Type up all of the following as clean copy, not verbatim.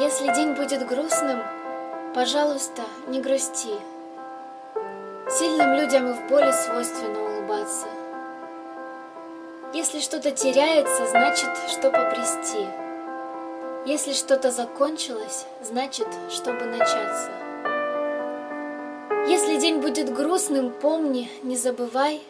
Если день будет грустным, пожалуйста, не грусти. Сильным людям и в боли свойственно улыбаться. Если что-то теряется, значит, что обрести. Если что-то закончилось, значит, чтобы начаться. Если день будет грустным, помни, не забывай.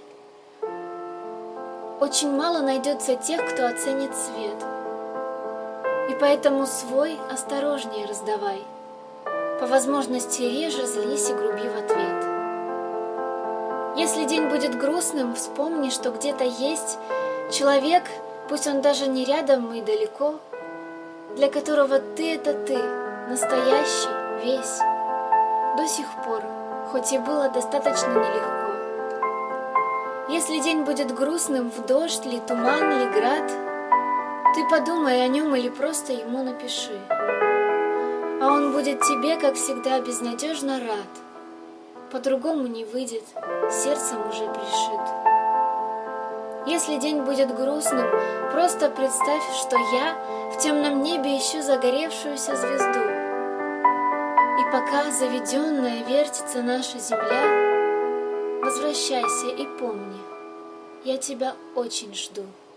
Очень мало найдется тех, кто оценит свет. И поэтому свой осторожнее раздавай. По возможности реже злись и груби в ответ. Если день будет грустным, вспомни, что где-то есть человек, пусть он даже не рядом и далеко, для которого ты — это ты, настоящий, весь, до сих пор, хоть и было достаточно нелегко. Если день будет грустным, в дождь ли, туман ли, град, ты подумай о нем или просто ему напиши. А он будет тебе, как всегда, безнадежно рад. По-другому не выйдет, сердцем уже пришит. Если день будет грустным, просто представь, что я в темном небе ищу загоревшуюся звезду. И пока заведенная вертится наша земля, возвращайся и помни, я тебя очень жду.